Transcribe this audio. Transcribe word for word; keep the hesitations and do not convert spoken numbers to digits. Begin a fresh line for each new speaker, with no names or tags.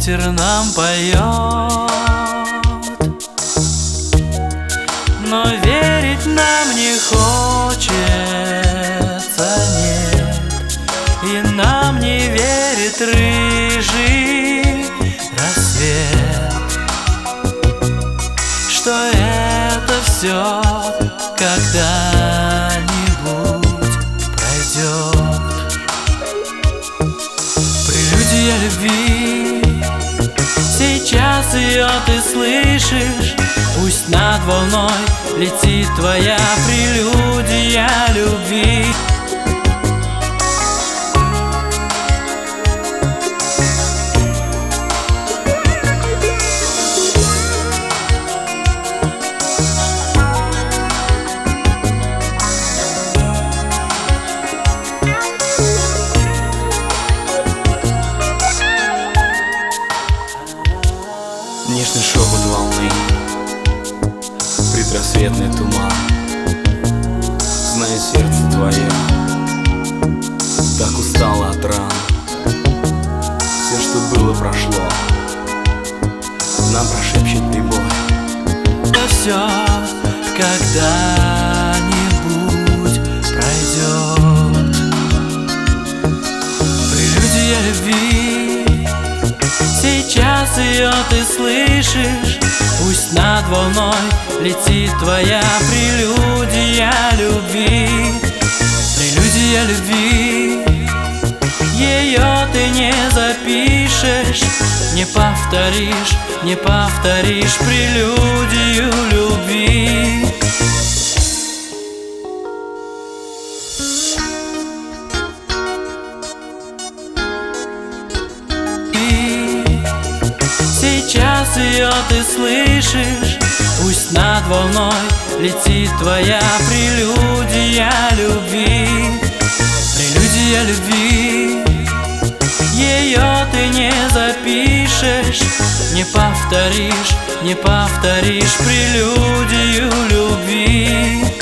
ветер нам поет, но верить нам не хочется, нет. И нам не верит рыжий рассвет, что это все когда-нибудь пройдет. Прелюдия любви, сейчас ее ты слышишь. Пусть над волной летит твоя прелюдия любви.
Нежный шепот волны, предрассветный туман. Знаю, сердце твое так устало от ран. Все, что было, прошло, нам прошепчет прибой.
Это все когда-нибудь пройдет. Прелюдия любви, сейчас ее ты слышишь. Пусть над волной летит твоя прелюдия любви. Прелюдия любви, ее ты не запишешь, не повторишь, не повторишь прелюдию любви. Сейчас ее ты слышишь. Пусть над волной летит твоя прелюдия любви. Прелюдия любви, ее ты не запишешь, не повторишь, не повторишь прелюдию любви.